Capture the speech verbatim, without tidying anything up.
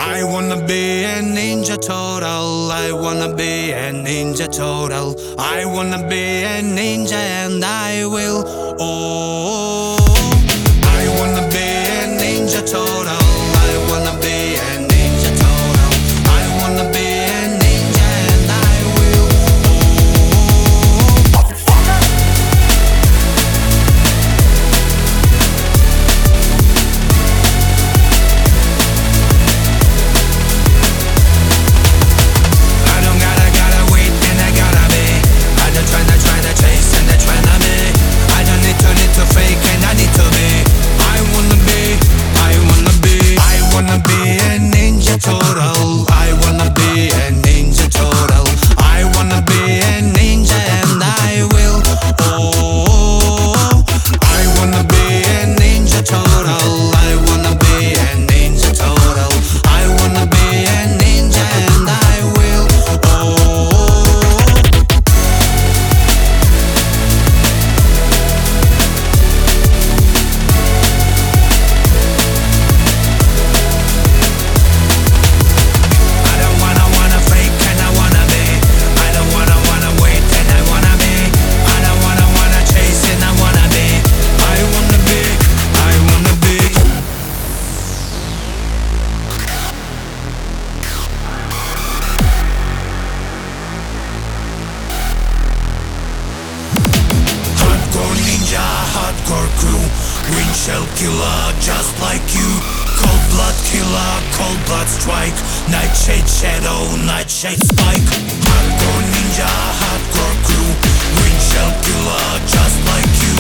I wanna be a ninja total. I wanna be a ninja total. I wanna be a ninja and I will. Oh, I wanna be a ninja total. I wanna be a ninja total. I wanna be a ninja and I will. Oh. I don't gotta, gotta wait and I gotta be. I don't tryna, tryna chase and I tryna be. I don't need to, need to fake and I need to be. I wanna be, I wanna be, I wanna be a ninja total. I wanna be a ninja total. I wanna be a ninja and I will. Oh, I wanna be a ninja total. I wanna be a ninja total. I wanna be a ninja and I will. Oh. I don't wanna, wanna fake and I wanna be. I don't wanna, wanna wait and I wanna be. I don't wanna, wanna chase and I wanna be. I wanna be, I wanna be. Hardcore ninja, hardcore crew. Windshield killer, just like you. Cold blood killer, cold blood strike. Nightshade shadow, nightshade spike. Hardcore ninja, hardcore crew. Windshield killer, just like you.